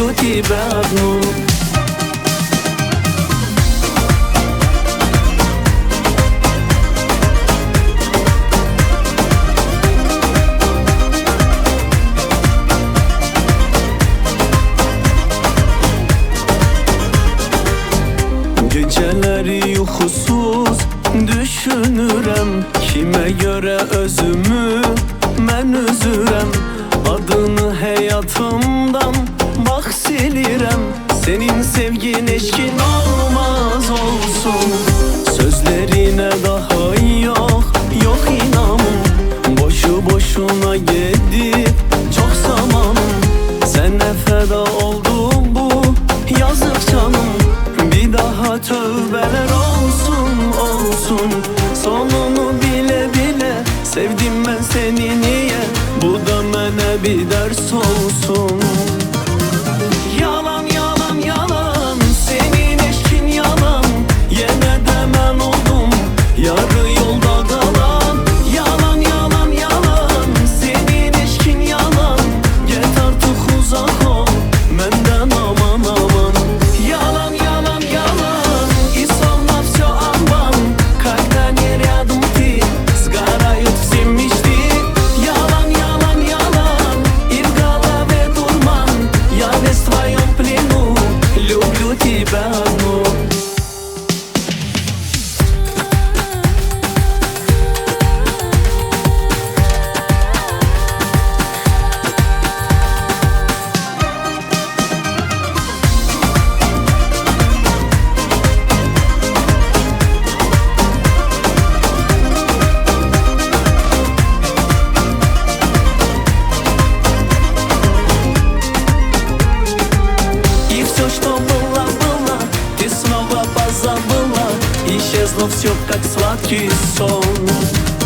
люблю тебя одну. Geceleri yuxusuz düşünürəm, kimə görə özümü mən üzürəm. Adını həyatımdan bax silirəm, senin sevgin eşkin olmaz olsun. Sözlerine daha yok inanım, boşu boşuna gedib çox zamanım. Sənə fəda oldum bu yazıq canım. Bir daha tövbələr olsun. Sonunu bile bile sevdim ben seni, niye? Bu da mənə bir dərs olsun. Yalan yalan yalan, senin eşkin yalan. Yenə də mən oldum yarı yolda qalan. Yalan yalan yalan, senin eşkin yalan. Get artık uzak ol məndən, aman aman. Yalan yalan yalan, и словно все обман. Когда не рядом ты, сгорают все мечты. Yalan yalan yalan, и в голове дурман. Я весь в твоем плену, люблю тебя одну. Все, что было, ты снова позабыла. Исчезло все, как сладкий сон.